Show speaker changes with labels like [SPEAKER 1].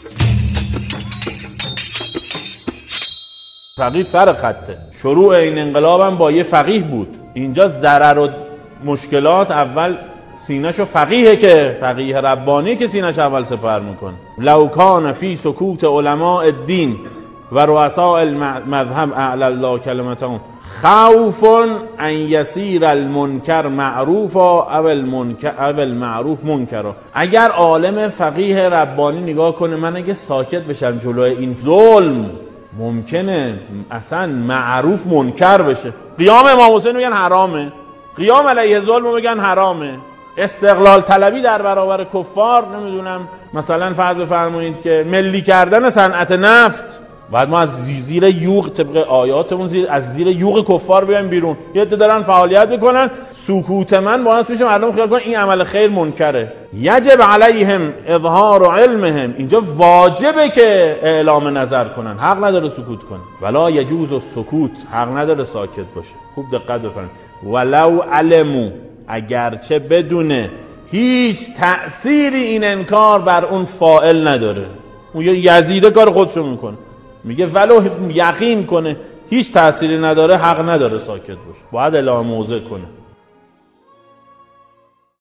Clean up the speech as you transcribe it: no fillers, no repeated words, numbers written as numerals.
[SPEAKER 1] فقیه سر خطه. شروع این انقلابم با یه فقیه بود. اینجا ضرر و مشکلات اول سینه‌شو فقیه، که فقیه ربانی که سینه‌ش اول سپر میکنه. لو کان فی سکوت علماء الدین و رؤساء المذهب اعلی الله کلمتهم خوف ان یسیر المنکر معروفا او المعروف منکرا. اگر عالم فقیه ربانی نگاه کنه، من اگه ساکت بشم جلوی این ظلم، ممکنه اصلا معروف منکر بشه. قیام امام حسین میگن حرامه، قیام علیه ظلم میگن حرامه، استقلال طلبی در برابر کفار، نمیدونم مثلا فرض بفرمایید که ملی کردن صنعت نفت، بعد ما از زیر یوغ طبق آیاتمون از زیر یوغ کفار بیایم بیرون. یه عده دارن فعالیت میکنن، سکوت من باعث میشه مردم خیال کنن این عمل خیر منکره. یجب علیهم اظهار علمهم، اینجا واجبه که اعلام نظر کنن، حق نداره سکوت کنن. ولا یجوز السکوت، حق نداره ساکت باشه. خوب دقت بفرمایید. ولو علمو، اگرچه بدونه هیچ تأثیری این انکار بر اون فاعل نداره. اون یزیده کار خودشو میکنه، میگه ولو یقین کنه هیچ تأثیری نداره، حق نداره ساکت باشه، باید اعلام موضع کنه.